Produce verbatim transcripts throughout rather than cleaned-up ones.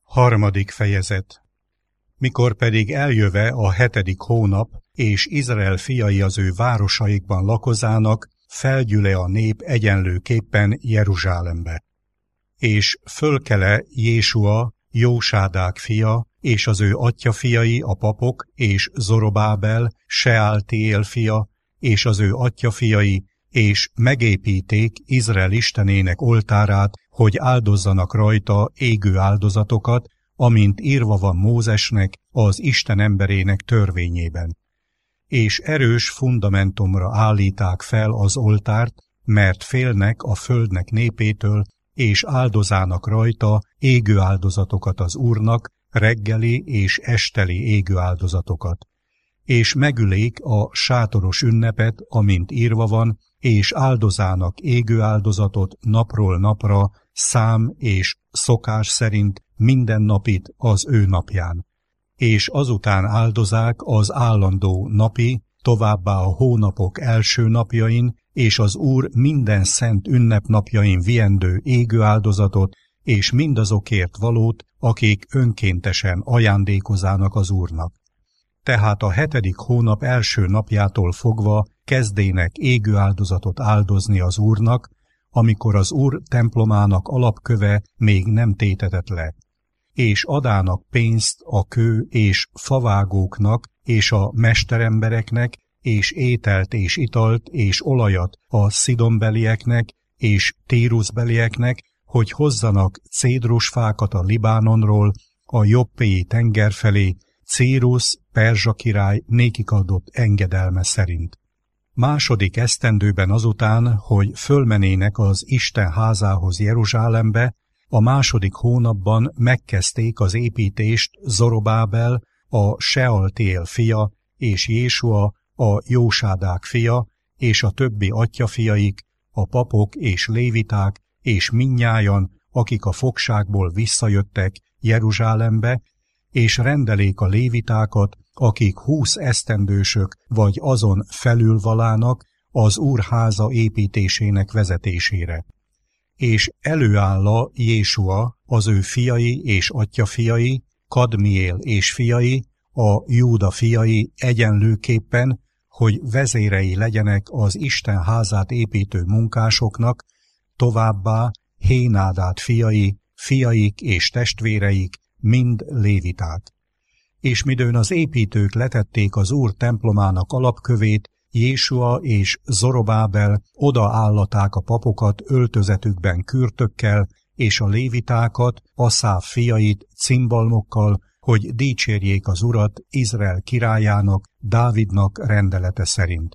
Harmadik fejezet. Mikor pedig eljöve a hetedik hónap, és Izrael fiai az ő városaikban lakozának, felgyüle a nép egyenlőképpen Jeruzsálembe. És fölkele Jésua, Jósádák fia, és az ő atyjafiai, a papok, és Zorobábel, Seáltiél fia, és az ő atyjafiai, és megépíték Izrael istenének oltárát, hogy áldozzanak rajta égő áldozatokat, amint írva van Mózesnek, az Isten emberének törvényében. És erős fundamentumra állíták fel az oltárt, mert félnek a földnek népétől, és áldozának rajta égő áldozatokat az Úrnak, reggeli és esteli égő áldozatokat. És megülék a sátoros ünnepet, amint írva van, és áldozának égő áldozatot napról napra, szám és szokás szerint minden napit az ő napján. És azután áldozák az állandó napi, továbbá a hónapok első napjain, és az Úr minden szent ünnepnapjain viendő égő áldozatot, és mindazokért valót, akik önkéntesen ajándékozának az Úrnak. Tehát a hetedik hónap első napjától fogva kezdének égő áldozatot áldozni az Úrnak, amikor az Úr templomának alapköve még nem tétetett le, és adának pénzt a kő és favágóknak, és a mesterembereknek, és ételt és italt és olajat a szidonbelieknek és Tírusbelieknek, hogy hozzanak cédrusfákat a Libánonról, a jobbéi tenger felé, Círus, perzsa király nékik adott engedelme szerint. Második esztendőben azután, hogy fölmenének az Isten házához Jeruzsálembe, a második hónapban megkezdték az építést Zorobábel, a Seáltiél fia, és Jésua, a Jósádák fia, és a többi atyjafiaik, a papok és léviták, és mindnyájan, akik a fogságból visszajöttek Jeruzsálembe, és rendelék a lévitákat, akik húsz esztendősök vagy azon felülvalának az Úr háza építésének vezetésére. És előálla Jésua, az ő fiai és atyjafiai, Kadmiél és fiai, a Júda fiai egyenlőképpen, hogy vezérei legyenek az Isten házát építő munkásoknak, továbbá Hénádát fiai, fiaik és testvéreik, mind léviták. És midőn az építők letették az Úr templomának alapkövét, Jésua és Zorobábel odaállaták a papokat öltözetükben kürtökkel, és a lévitákat, Aszáf fiait cimbalmokkal, hogy dicsérjék az Urat Izrael királyának, Dávidnak rendelete szerint.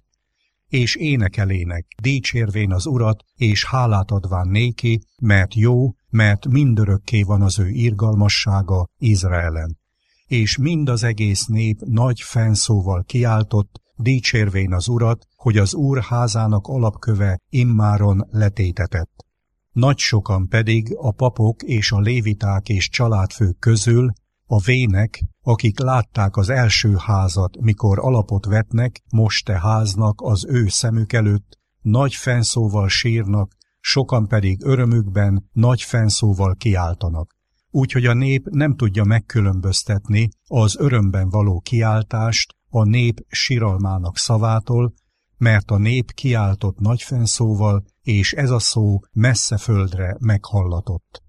És énekelének, dicsérvén az Urat, és hálát adván néki, mert jó, mert mindörökké van az ő irgalmassága Izraelen. És mind az egész nép nagy fennszóval kiáltott, dicsérvén az Urat, hogy az Úr házának alapköve immáron letétetett. Nagy sokan pedig a papok és a léviták és családfők közül, a vének, akik látták az első házat, mikor alapot vetnek, moste háznak az ő szemük előtt, nagy fennszóval sírnak, sokan pedig örömükben nagy fennszóval kiáltanak. Úgyhogy a nép nem tudja megkülönböztetni az örömben való kiáltást a nép siralmának szavától, mert a nép kiáltott nagy fennszóval, és ez a szó messze földre meghallatott.